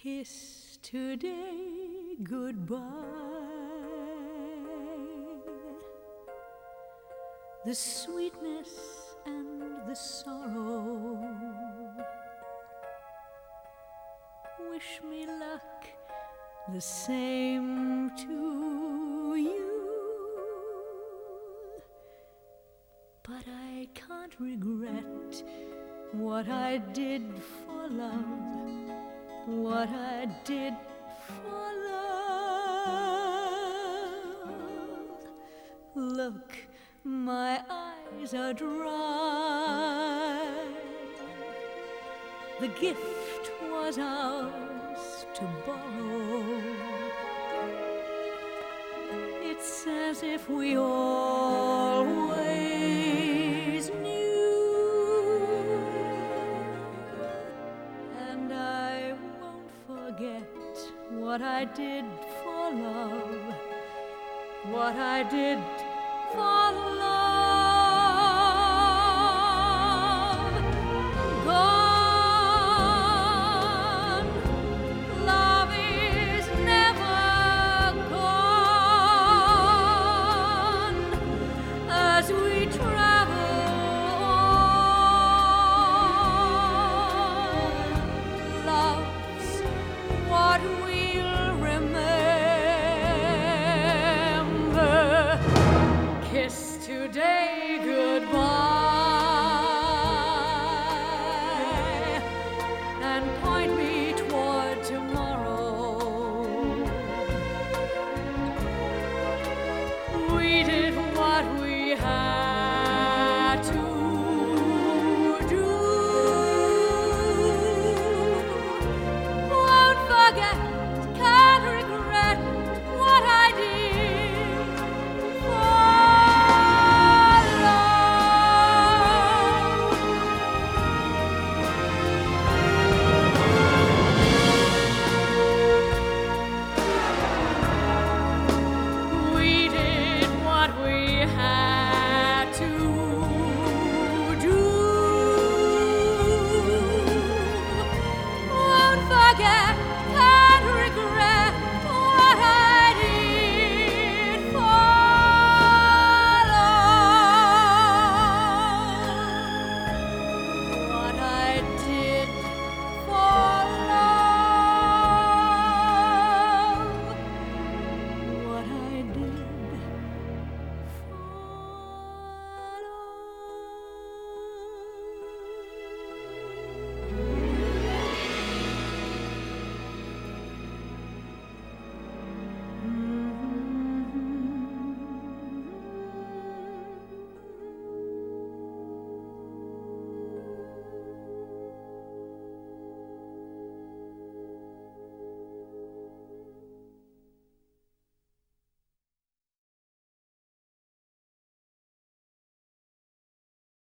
Kiss today goodbye. The sweetness and the sorrow. Wish me luck, the same to you. But I can't regret what I did for love, what I did for love. Look, my eyes are dry. The gift was ours to borrow. It's as if we always knew. And I won't forget what I did for love, what I did for love. Gone, love is never gone. As we travel on, love's what we'll remember. Kiss today goodbye and point me toward tomorrow. We did what we had